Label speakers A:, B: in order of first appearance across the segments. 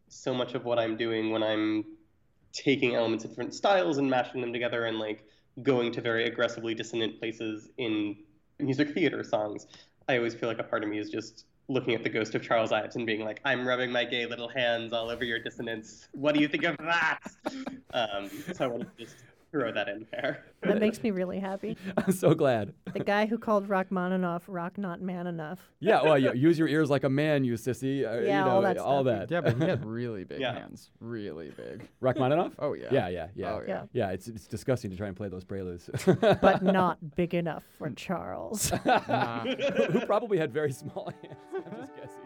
A: so much of what I'm doing when I'm taking elements of different styles and mashing them together and like going to very aggressively dissonant places in music theater songs. I always feel like a part of me is just looking at the ghost of Charles Ives and being like, I'm rubbing my gay little hands all over your dissonance. What do you think of that? So I wanted to just throw that in there.
B: That makes me really happy.
C: I'm so glad.
B: The guy who called Rachmaninoff rock not man enough.
C: Yeah, well, use your ears like a man, you sissy.
B: Yeah, all that
C: all
B: stuff.
C: that.
D: Yeah, but he had really big
A: Yeah.
D: hands. Really big.
C: Rachmaninoff?
D: Oh, yeah.
C: Yeah.
D: Oh, yeah.
C: Yeah, it's disgusting to try and play those preludes.
B: But not big enough for Charles.
D: Nah.
C: Who probably had very small hands. I'm just guessing.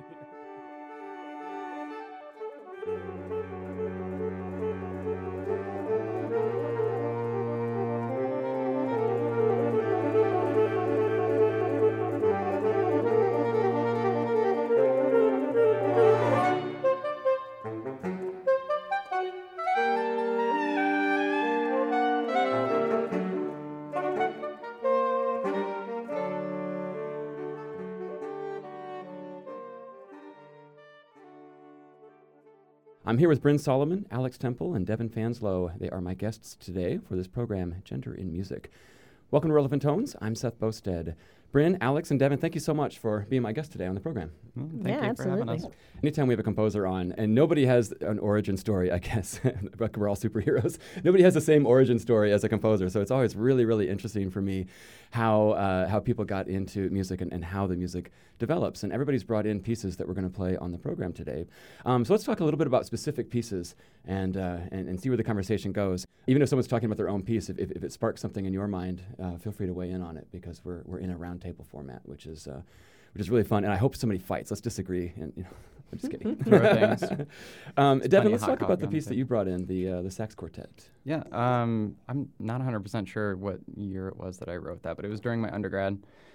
C: I'm here with Bryn Solomon, Alex Temple, and Devin Fanslow. They are my guests today for this program, Gender in Music. Welcome to Relevant Tones. I'm Seth Bosted. Bryn, Alex, and Devin, thank you so much for being my guest today on the program.
D: Thank you for having
B: absolutely.
D: us.
C: Anytime we have a composer on, and nobody has an origin story, I guess, but we're all superheroes, nobody has the same origin story as a composer, so it's always really, really interesting for me how people got into music and how the music develops. And everybody's brought in pieces that we're going to play on the program today. So let's talk a little bit about specific pieces and see where the conversation goes. Even if someone's talking about their own piece, if it sparks something in your mind, feel free to weigh in on it, because we're in a roundtable format, which is really fun. And I hope somebody fights. Let's disagree. And I'm just kidding.
D: Throw things.
C: Devin, let's
D: hot
C: talk about
D: coffee
C: the
D: on
C: piece
D: the
C: that you brought in, the sax quartet.
D: Yeah, I'm not 100% sure what year it was that I wrote that, but it was during my undergrad.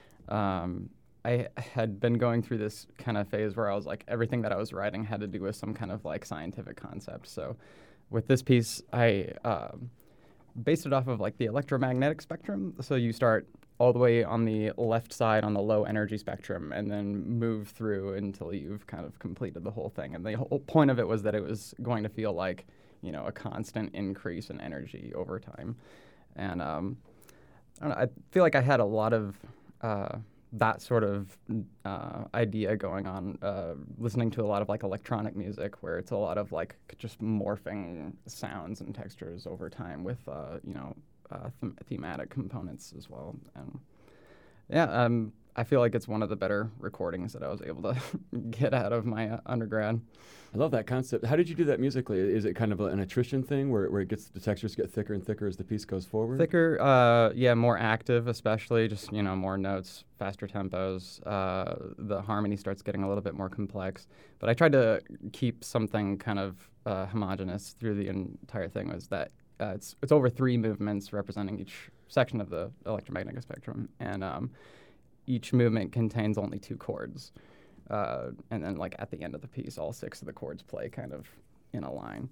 D: I had been going through this kind of phase where I was like, everything that I was writing had to do with some kind of like scientific concept. So with this piece, I based it off of like the electromagnetic spectrum. So you start all the way on the left side on the low energy spectrum and then move through until you've kind of completed the whole thing. And the whole point of it was that it was going to feel like, a constant increase in energy over time. And I don't know, I feel like I had a lot of that sort of idea going on, listening to a lot of like electronic music where it's a lot of like just morphing sounds and textures over time with, thematic components as well. And yeah, I feel like it's one of the better recordings that I was able to get out of my undergrad.
C: I love that concept. How did you do that musically? Is it kind of an attrition thing where the textures get thicker and thicker as the piece goes forward?
D: Thicker, more active, especially just, more notes, faster tempos. The harmony starts getting a little bit more complex. But I tried to keep something kind of homogeneous through the entire thing. Was that it's over 3 movements representing each section of the electromagnetic spectrum. And each movement contains only 2 chords. And then, like, at the end of the piece, all 6 of the chords play kind of in a line.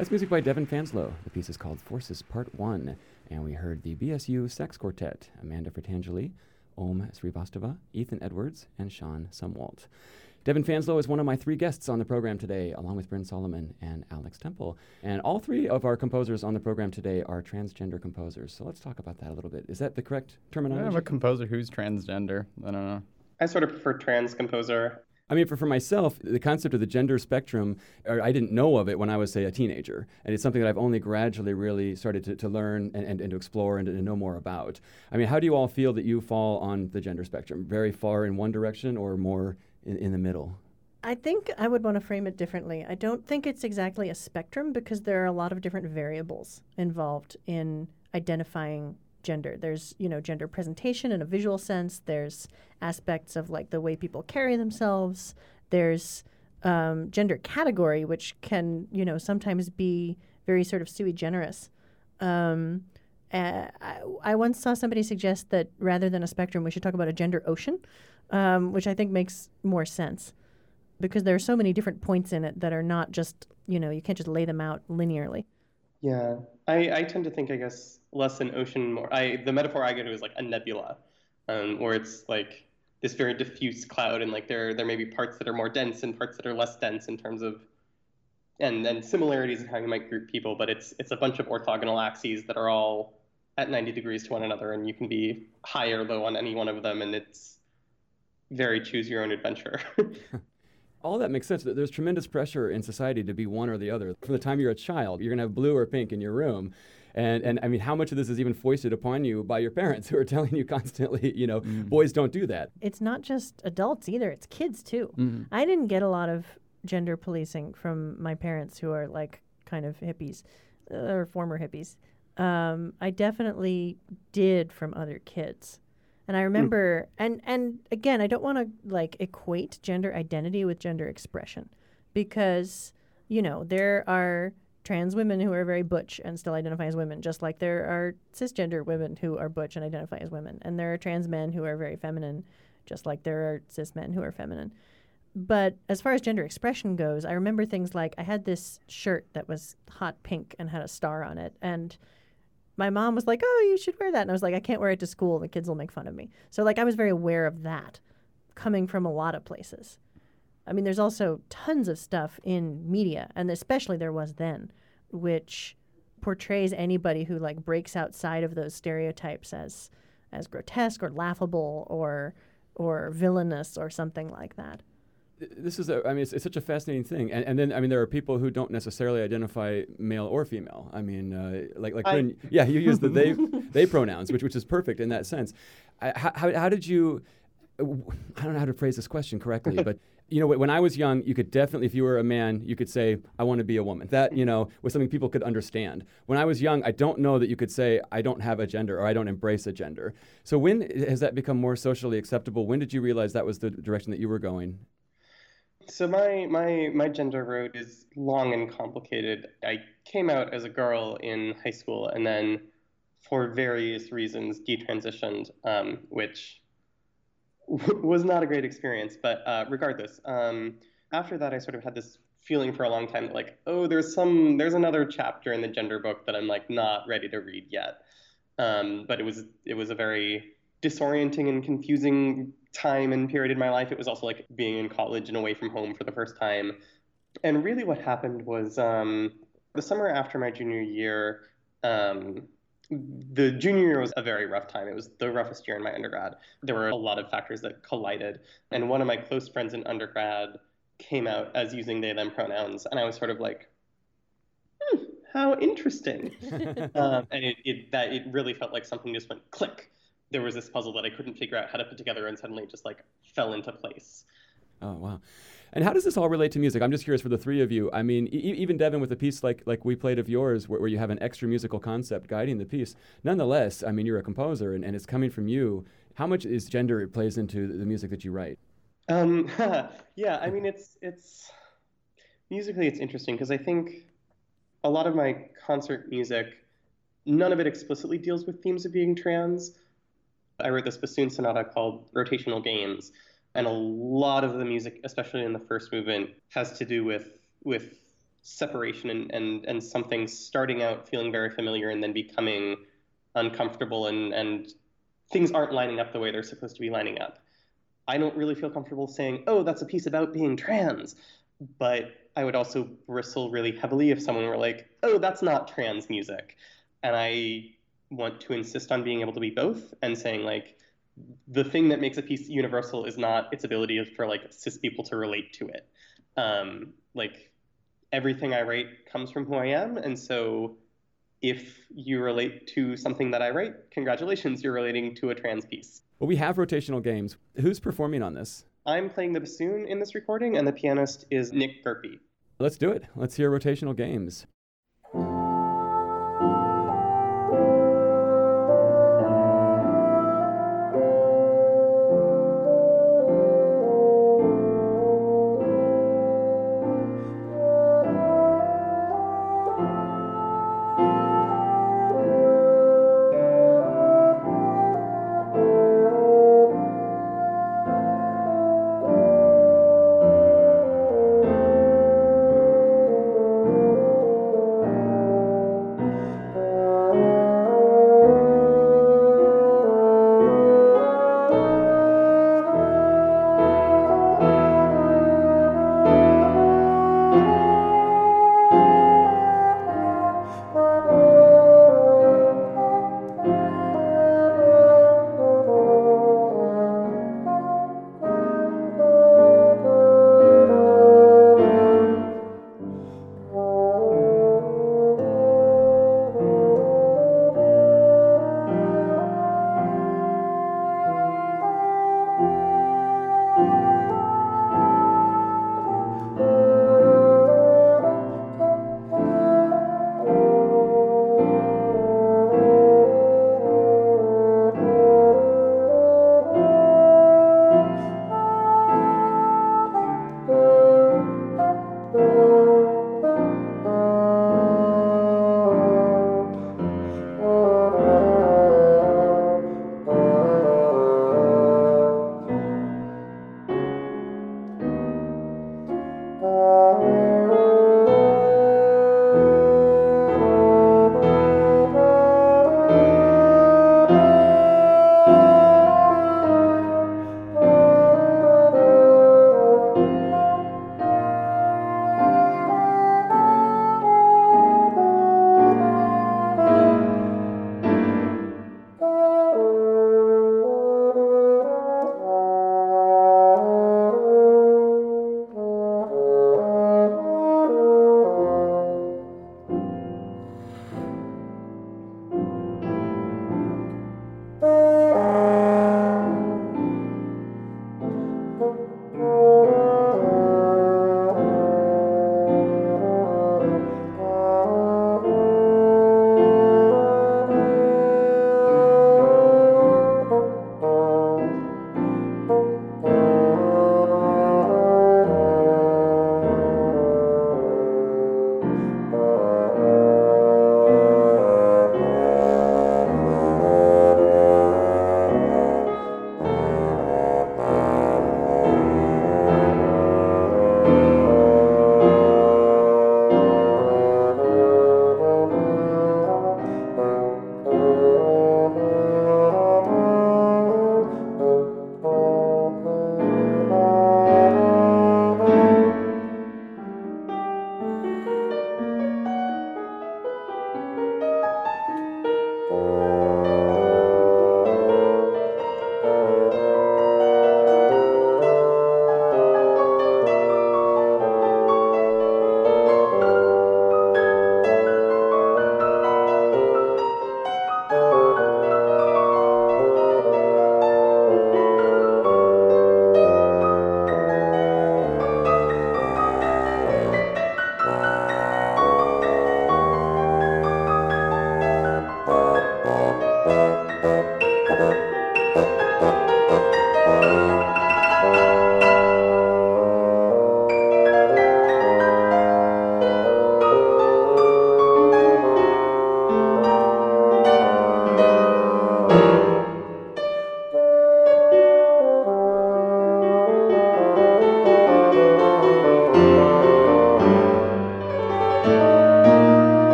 C: That's music by Devin Fanslow. The piece is called Forces Part 1, and we heard the BSU Sax Quartet, Amanda Fratangeli, Om Srivastava, Ethan Edwards, and Sean Sumwalt. Devin Fanslow is one of my 3 guests on the program today, along with Bryn Solomon and Alex Temple. And all 3 of our composers on the program today are transgender composers. So let's talk about that a little bit. Is that the correct terminology?
D: I have a composer who's transgender. I don't know.
A: I sort of prefer trans composer.
C: I mean, for myself, the concept of the gender spectrum, I didn't know of it when I was, say, a teenager. And it's something that I've only gradually really started to learn and to explore and to know more about. I mean, how do you all feel that you fall on the gender spectrum? Very far in one direction or more in the middle?
B: I think I would want to frame it differently. I don't think it's exactly a spectrum because there are a lot of different variables involved in identifying gender. There's, gender presentation in a visual sense. There's aspects of like the way people carry themselves. There's gender category, which can, sometimes be very sort of sui generis. I once saw somebody suggest that rather than a spectrum, we should talk about a gender ocean, which I think makes more sense because there are so many different points in it that are not just, you can't just lay them out linearly.
A: Yeah, I tend to think, I guess, less an ocean, more. The metaphor I go to is like a nebula, where it's like this very diffuse cloud, and like there may be parts that are more dense and parts that are less dense in terms of, and similarities in how you might group people, but it's a bunch of orthogonal axes that are all at 90 degrees to one another, and you can be high or low on any one of them, and it's very choose your own adventure.
C: All that makes sense. There's tremendous pressure in society to be one or the other. From the time you're a child, you're going to have blue or pink in your room. And I mean, how much of this is even foisted upon you by your parents who are telling you constantly, boys don't do that?
B: It's not just adults either. It's kids, too.
C: Mm-hmm.
B: I didn't get a lot of gender policing from my parents who are like kind of hippies or former hippies. I definitely did from other kids. And I remember, and again, I don't want to like equate gender identity with gender expression because, there are trans women who are very butch and still identify as women, just like there are cisgender women who are butch and identify as women. And there are trans men who are very feminine, just like there are cis men who are feminine. But as far as gender expression goes, I remember things like I had this shirt that was hot pink and had a star on it. And my mom was like, oh, you should wear that. And I was like, I can't wear it to school. The kids will make fun of me. So like I was very aware of that coming from a lot of places. I mean, there's also tons of stuff in media, and especially there was then, which portrays anybody who like breaks outside of those stereotypes as grotesque or laughable or villainous or something like that.
C: This is it's such a fascinating thing. And then, there are people who don't necessarily identify male or female. I mean, when, you use the they pronouns, which is perfect in that sense. How did you, I don't know how to phrase this question correctly, but, when I was young, you could definitely, if you were a man, you could say, I want to be a woman. That, was something people could understand. When I was young, I don't know that you could say, I don't have a gender or I don't embrace a gender. So when has that become more socially acceptable? When did you realize that was the direction that you were going?
A: So my gender road is long and complicated. I came out as a girl in high school and then for various reasons detransitioned, which was not a great experience. But regardless, after that I sort of had this feeling for a long time that like, oh, there's another chapter in the gender book that I'm like not ready to read yet. But it was a very disorienting and confusing time and period in my life. It was also like being in college and away from home for the first time. And really what happened was the summer after my junior year, the junior year was a very rough time. It was the roughest year in my undergrad. There were a lot of factors that collided. And one of my close friends in undergrad came out as using they, them pronouns. And I was sort of like, how interesting. And it really felt like something just went click. There was this puzzle that I couldn't figure out how to put together and suddenly just like fell into place.
C: Oh, wow. And how does this all relate to music? I'm just curious for the three of you. I mean, even Devin with a piece like we played of yours where you have an extra musical concept guiding the piece. Nonetheless, I mean, you're a composer and it's coming from you. How much is gender plays into the music that you write?
A: Yeah, I mean, it's musically it's interesting because I think a lot of my concert music, none of it explicitly deals with themes of being trans. I wrote this bassoon sonata called Rotational Games, and a lot of the music, especially in the first movement, has to do with separation and something starting out feeling very familiar and then becoming uncomfortable and things aren't lining up the way they're supposed to be lining up. I don't really feel comfortable saying, oh, that's a piece about being trans. But I would also bristle really heavily if someone were like, oh, that's not trans music. And I want to insist on being able to be both and saying, like, the thing that makes a piece universal is not its ability for like cis people to relate to it. Like everything I write comes from who I am, and so if you relate to something that I write, congratulations, you're relating to a trans piece.
C: Well, we have rotational games. Who's performing on this?
A: I'm playing the bassoon in this recording, and the pianist is Nick Gerpe.
C: Let's do it. Let's hear rotational games.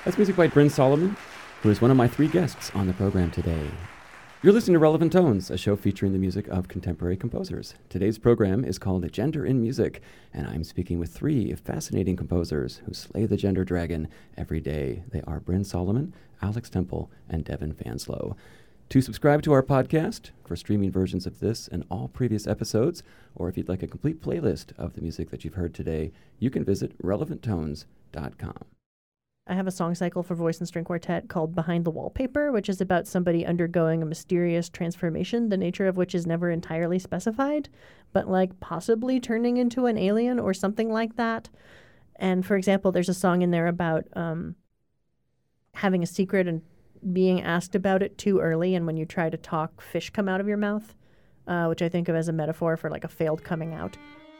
C: That's music by Bryn Solomon, who is one of my 3 guests on the program today. You're listening to Relevant Tones, a show featuring the music of contemporary composers. Today's program is called Gender in Music, and I'm speaking with 3 fascinating composers who slay the gender dragon every day. They are Bryn Solomon, Alex Temple, and Devin Fanslow. To subscribe to our podcast for streaming versions of this and all previous episodes, or if you'd like a complete playlist of the music that you've heard today, you can visit relevanttones.com.
B: I have a song cycle for voice and string quartet called Behind the Wallpaper, which is about somebody undergoing a mysterious transformation, the nature of which is never entirely specified, but like possibly turning into an alien or something like that. And for example, there's a song in there about having a secret and being asked about it too early, and when you try to talk, fish come out of your mouth, which I think of as a metaphor for like a failed coming out.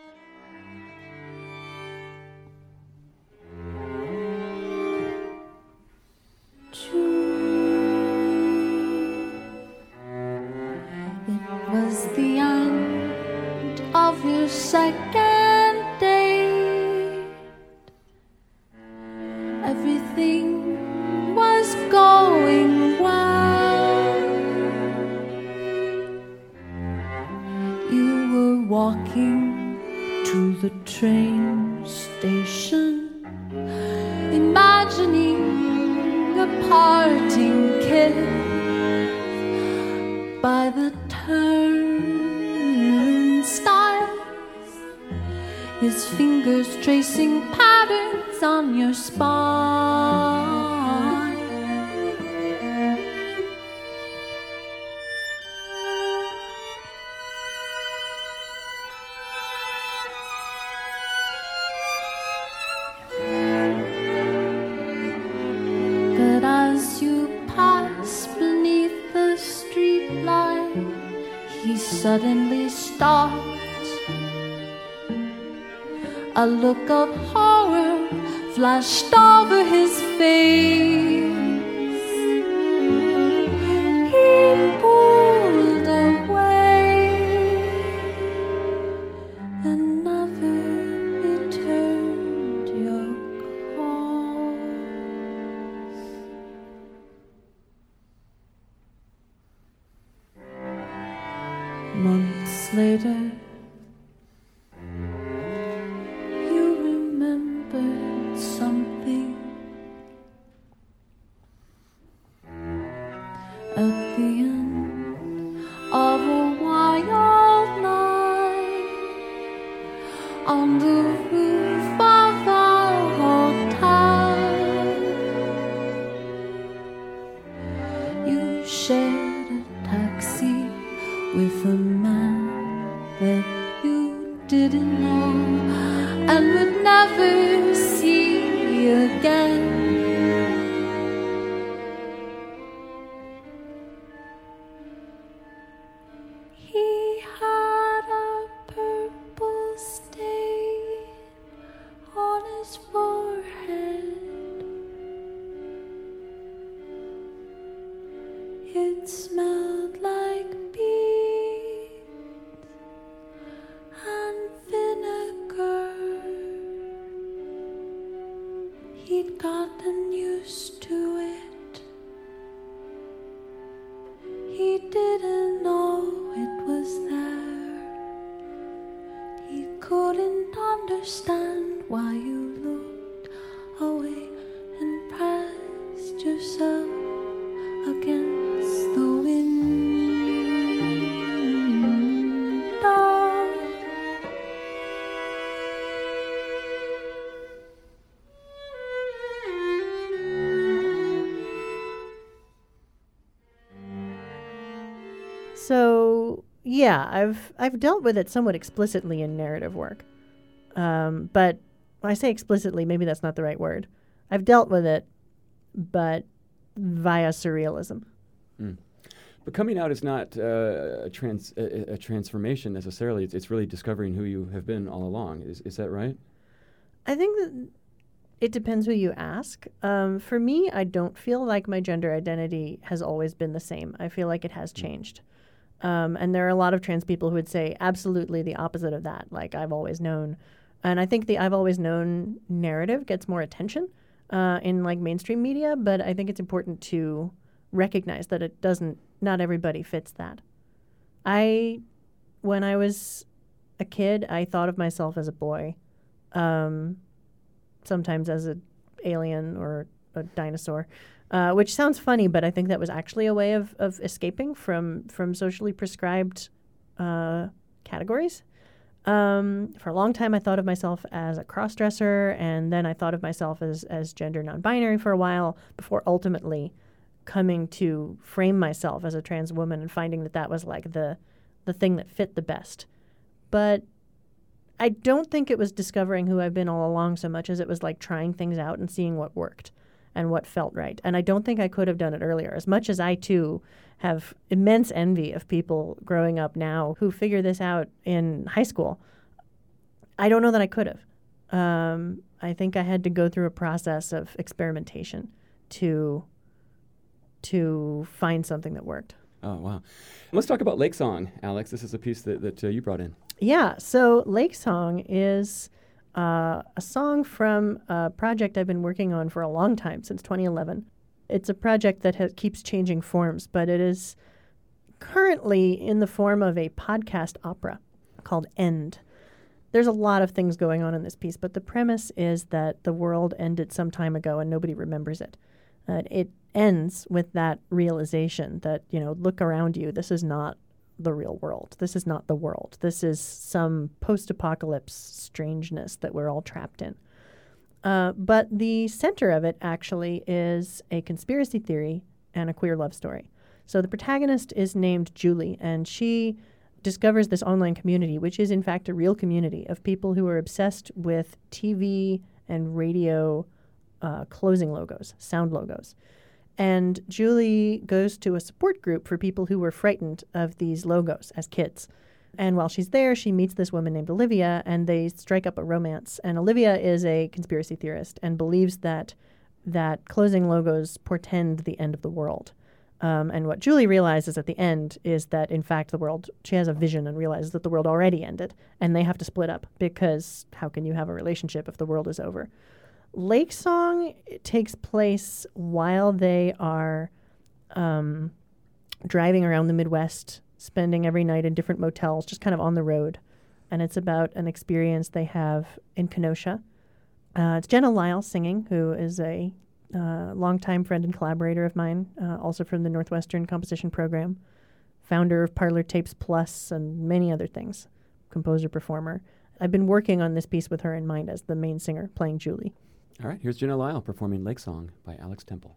E: It was the end of your second date. Everything was going well. You were walking to the train station, imagining a parting kiss by the turnstiles, his fingers tracing patterns on your spine. But as you pass beneath the street light, he suddenly stopped. A look of horror flashed over his face. He pulled away and never returned your calls. Months later, you remembered something. At the end of a wild night, on the roof of our hotel, you shared a taxi with a man that you didn't know and would never see again. He had a purple stain on his forehead. It smelled like beets and vinegar. He'd gotten used to it. He didn't know it was there. He couldn't understand why you looked away and pressed yourself against the window.
B: So yeah, I've dealt with it somewhat explicitly in narrative work, but when I say explicitly, maybe that's not the right word. I've dealt with it, but via surrealism.
C: But coming out is not a transformation necessarily. It's really discovering who you have been all along. Is that right?
B: I think that it depends who you ask. For me, I don't feel like my gender identity has always been the same. I feel like it has changed. And there are a lot of trans people who would say absolutely the opposite of that, like I've always known. And I think the I've always known narrative gets more attention. in like mainstream media, but I think it's important to recognize that not everybody fits that. When I was a kid, I thought of myself as a boy, sometimes as an alien or a dinosaur, which sounds funny, but I think that was actually a way of escaping from socially prescribed categories. For a long time, I thought of myself as a cross-dresser, and then I thought of myself as gender non-binary for a while before ultimately coming to frame myself as a trans woman and finding that was like the thing that fit the best. But I don't think it was discovering who I've been all along so much as it was like trying things out and seeing what worked and what felt right. And I don't think I could have done it earlier. As much as I, too, have immense envy of people growing up now who figure this out in high school, I don't know that I could have. I think I had to go through a process of experimentation to find something that worked.
C: Oh, wow. Let's talk about Lake Song, Alex. This is a piece that you brought in.
B: Yeah, so Lake Song is a song from a project I've been working on for a long time, since 2011. It's a project that keeps changing forms, but it is currently in the form of a podcast opera called End. There's a lot of things going on in this piece, but the premise is that the world ended some time ago and nobody remembers it. It ends with that realization that, look around you. This is not the real world. This is not the world. This is some post-apocalypse strangeness that we're all trapped in. But the center of it actually is a conspiracy theory and a queer love story. So the protagonist is named Julie, and she discovers this online community, which is in fact a real community of people who are obsessed with TV and radio closing logos, sound logos. And Julie goes to a support group for people who were frightened of these logos as kids. And while she's there, she meets this woman named Olivia, and they strike up a romance. And Olivia is a conspiracy theorist and believes that closing logos portend the end of the world. And what Julie realizes at the end is that, in fact, she has a vision and realizes that the world already ended, and they have to split up because how can you have a relationship if the world is over? Lake Song takes place while they are driving around the Midwest, spending every night in different motels, just kind of on the road. And it's about an experience they have in Kenosha. It's Jenna Lyle singing, who is a longtime friend and collaborator of mine, also from the Northwestern Composition Program, founder of Parlor Tapes Plus and many other things, composer-performer. I've been working on this piece with her in mind as the main singer, playing Julie.
C: All right, here's Jenna Lyle performing Lake Song by Alex Temple.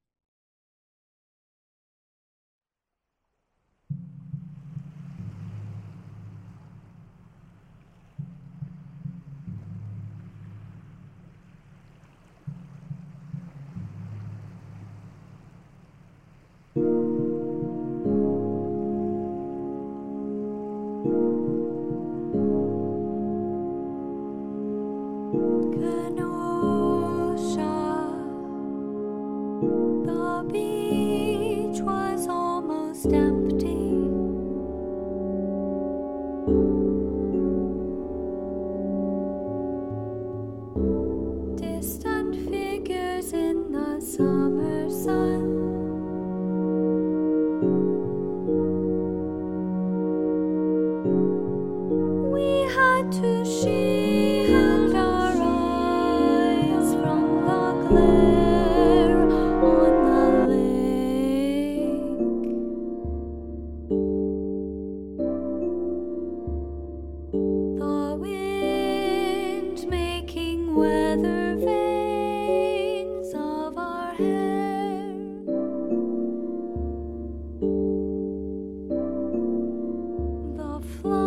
E: The beach was almost empty. Distant figures in the summer sun. We had to shield our eyes from the glare on the lake. The wind making weather vanes of our hair. The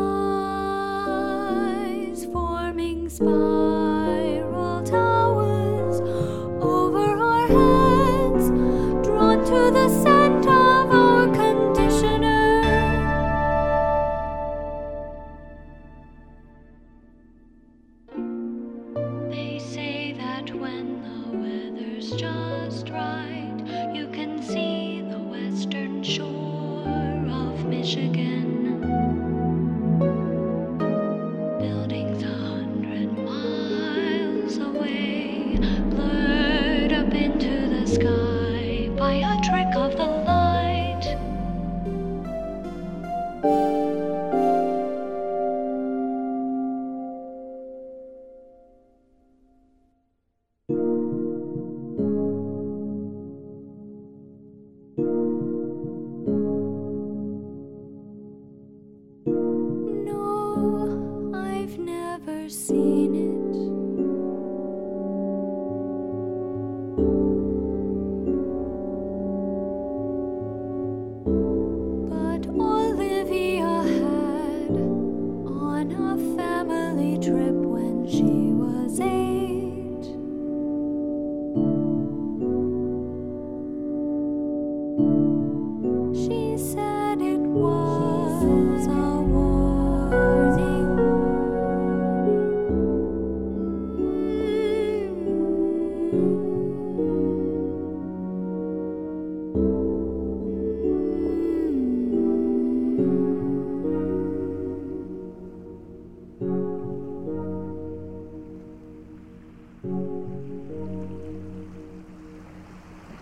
E: flies forming spiral towers over our heads, drawn to the scent of our conditioner. They say that when the weather's just right, you can see the western shore of Michigan. Buildings 100 miles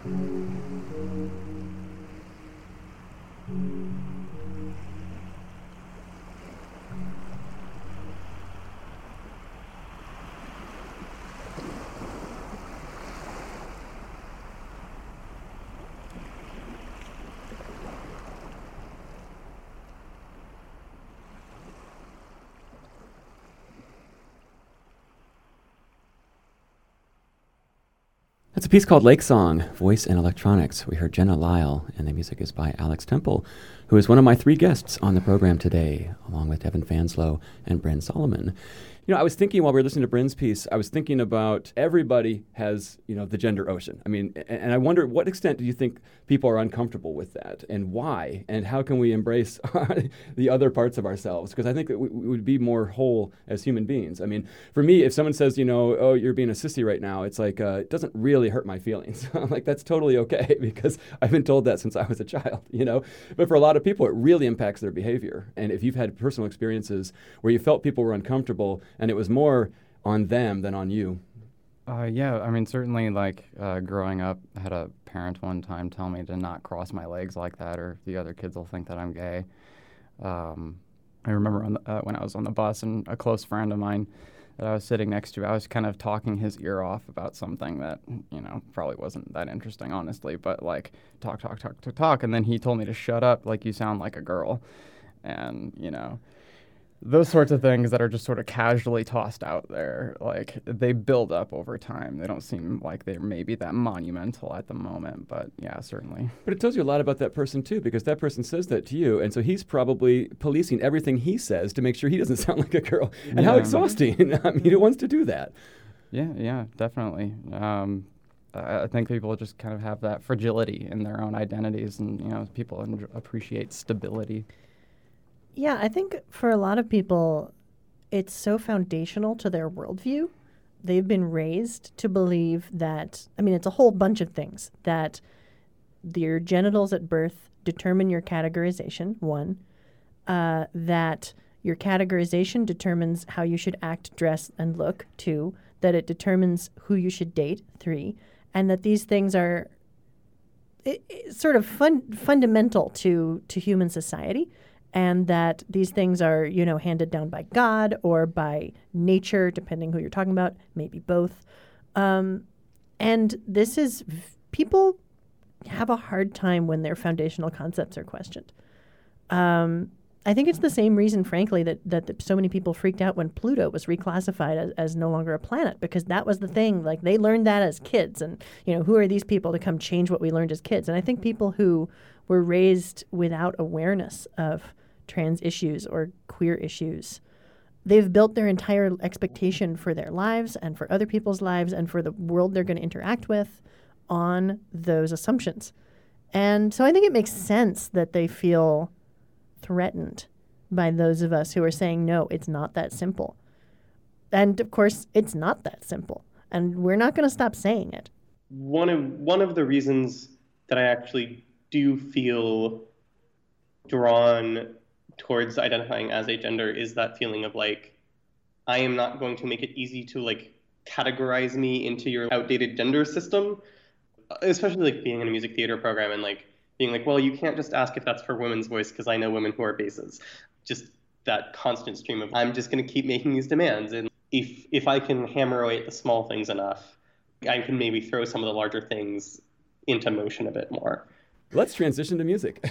C: That's a piece called Lake Song, Voice and Electronics. We heard Jenna Lyle, and the music is by Alex Temple, who is one of my 3 guests on the program today, along with Devin Fanslow and Bryn Solomon. You know, I was thinking while we were listening to Bryn's piece, I was thinking about everybody has, the gender ocean. I mean, and I wonder what extent do you think people are uncomfortable with that, and why, and how can we embrace the other parts of ourselves? Because I think that we would be more whole as human beings. I mean, for me, if someone says, oh, you're being a sissy right now, it's like, it doesn't really hurt my feelings. Like, that's totally okay, because I've been told that since I was a child, But for a lot of people, it really impacts their behavior. And if you've had personal experiences where you felt people were uncomfortable, and it was more on them than on you.
D: Yeah, I mean, certainly, growing up, I had a parent one time tell me to not cross my legs like that, or the other kids will think that I'm gay. I remember when I was on the bus, and a close friend of mine that I was sitting next to, I was kind of talking his ear off about something that, probably wasn't that interesting, honestly, but, talk, and then he told me to shut up, you sound like a girl, and, those sorts of things that are just sort of casually tossed out there, they build up over time. They don't seem like they're maybe that monumental at the moment, but yeah, certainly.
C: But it tells you a lot about that person too, because that person says that to you, and so he's probably policing everything he says to make sure he doesn't sound like a girl. And how exhausting. I mean, who wants to do that?
D: Yeah, definitely. I think people just kind of have that fragility in their own identities, and, people appreciate stability.
B: Yeah, I think for a lot of people, it's so foundational to their worldview. They've been raised to believe that, it's a whole bunch of things, that your genitals at birth determine your categorization, 1, that your categorization determines how you should act, dress, and look, 2, that it determines who you should date, 3, and that these things are sort of fundamental to human society. And that these things are, handed down by God or by nature, depending who you're talking about, maybe both. And this is, people have a hard time when their foundational concepts are questioned. I think it's the same reason, frankly, that so many people freaked out when Pluto was reclassified as no longer a planet, because that was the thing. They learned that as kids. And, who are these people to come change what we learned as kids? And I think people who were raised without awareness of trans issues or queer issues, they've built their entire expectation for their lives and for other people's lives and for the world they're going to interact with on those assumptions. And so I think it makes sense that they feel threatened by those of us who are saying, no, it's not that simple. And of course, it's not that simple. And we're not going to stop saying it.
A: One of the reasons that I actually do feel drawn towards identifying as a gender is that feeling of I am not going to make it easy to categorize me into your outdated gender system, especially being in a music theater program and being well, you can't just ask if that's for women's voice because I know women who are basses. Just that constant stream of I'm just going to keep making these demands, and if I can hammer away at the small things enough, I can maybe throw some of the larger things into motion a bit more.
C: Let's transition to music.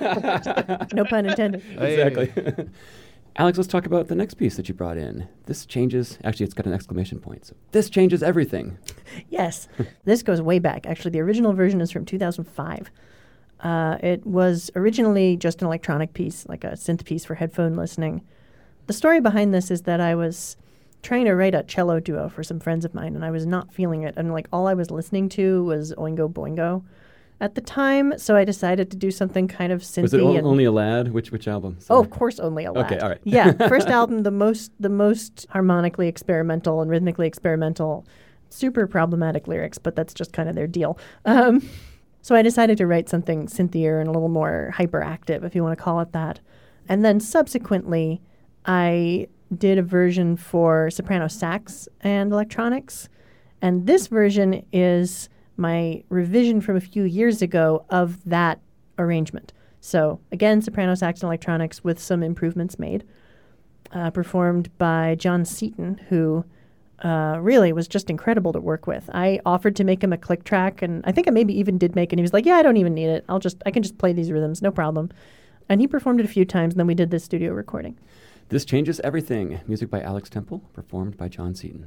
B: No pun intended.
C: Exactly. Alex, let's talk about the next piece that you brought in. This changes, actually it's got an exclamation point. So this changes everything.
B: Yes. This goes way back. Actually, the original version is from 2005. It was originally just an electronic piece, like a synth piece for headphone listening. The story behind this is that I was trying to write a cello duo for some friends of mine, and I was not feeling it. And all I was listening to was Oingo Boingo at the time, so I decided to do something kind of synthy.
C: Was it Only a Lad? Which album? Sorry.
B: Oh, of course, Only a Lad.
C: Okay, all right.
B: Yeah, first album, the most harmonically experimental and rhythmically experimental, super problematic lyrics, but that's just kind of their deal. So I decided to write something synthier and a little more hyperactive, if you want to call it that. And then subsequently, I did a version for soprano sax and electronics, and this version is my revision from a few years ago of that arrangement. So again, soprano sax and electronics with some improvements made, performed by John Seaton, who really was just incredible to work with. I offered to make him a click track, and I think I maybe even did make it. And he was like, "Yeah, I don't even need it. I can just play these rhythms, no problem." And he performed it a few times, and then we did this studio recording.
C: This Changes Everything, music by Alex Temple, performed by John Seaton.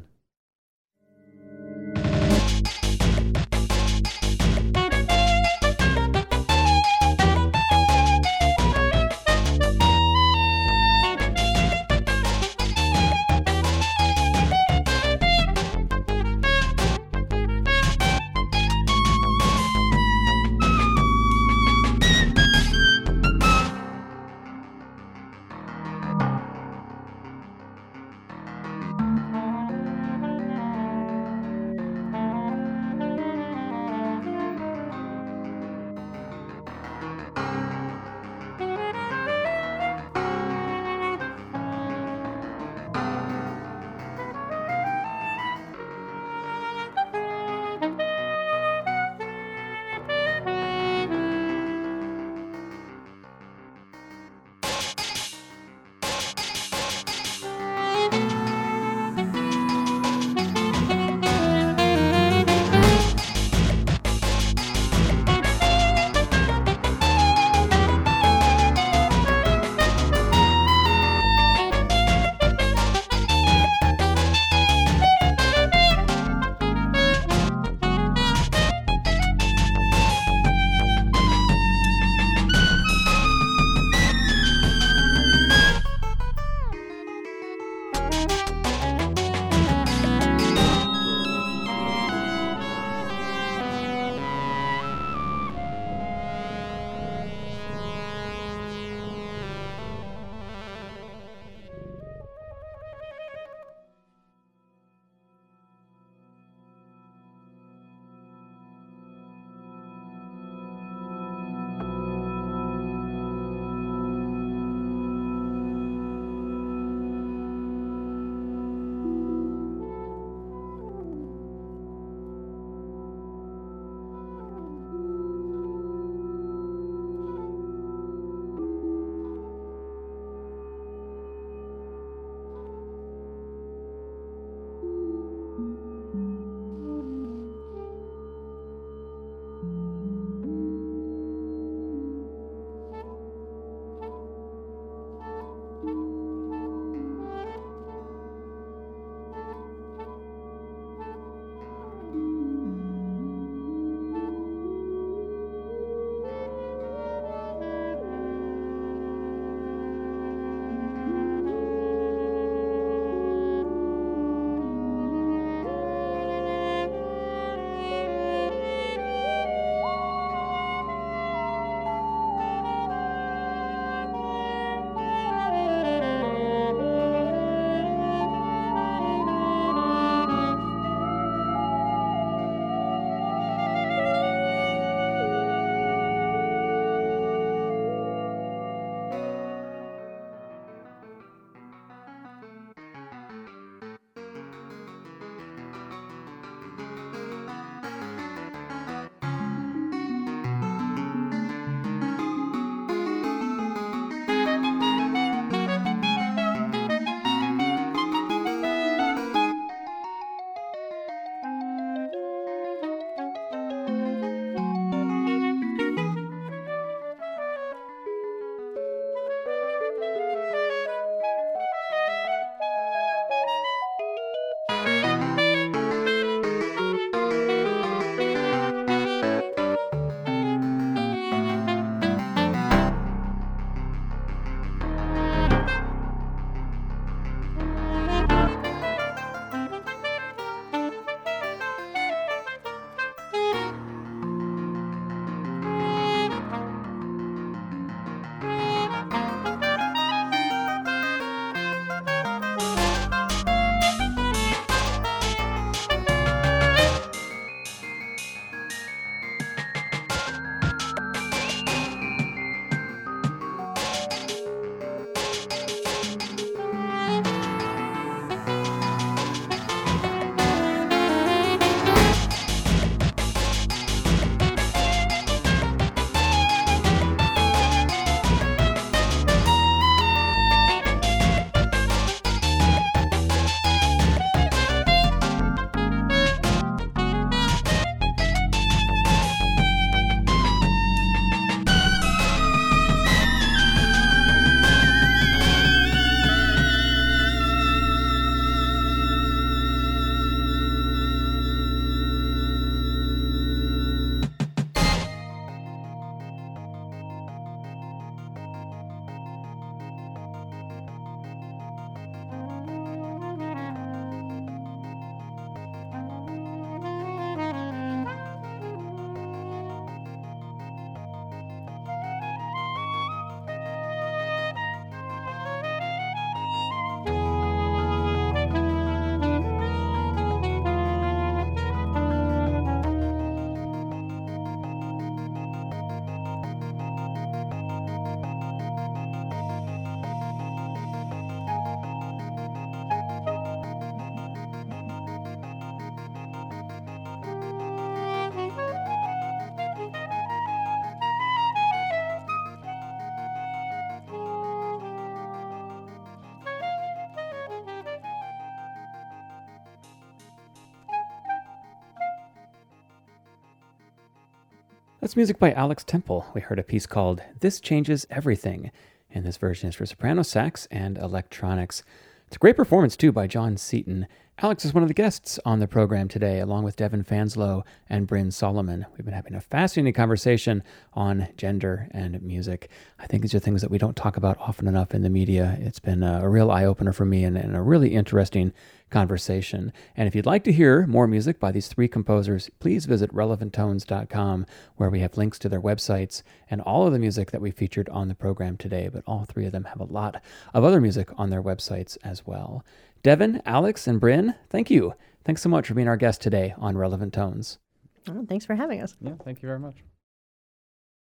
F: That's music by Alex Temple. We heard a piece called This Changes Everything, and this version is for soprano sax and electronics. It's a great performance, too, by John Seaton. Alex is one of the guests on the program today, along with Devin Fanslow and Bryn Solomon. We've been having a fascinating conversation on gender and music. I think these are things that we don't talk about often enough in the media. It's been a real eye-opener for me and a really interesting conversation. And if you'd like to hear more music by these three composers, please visit relevanttones.com, where we have links to their websites and all of the music that we featured on the program today. But all three of them have a lot of other music on their websites as well. Devin, Alex, and Bryn, thank you. Thanks so much for being our guest today on Relevant Tones.
B: Oh, thanks for having us.
D: Yeah, thank you very much.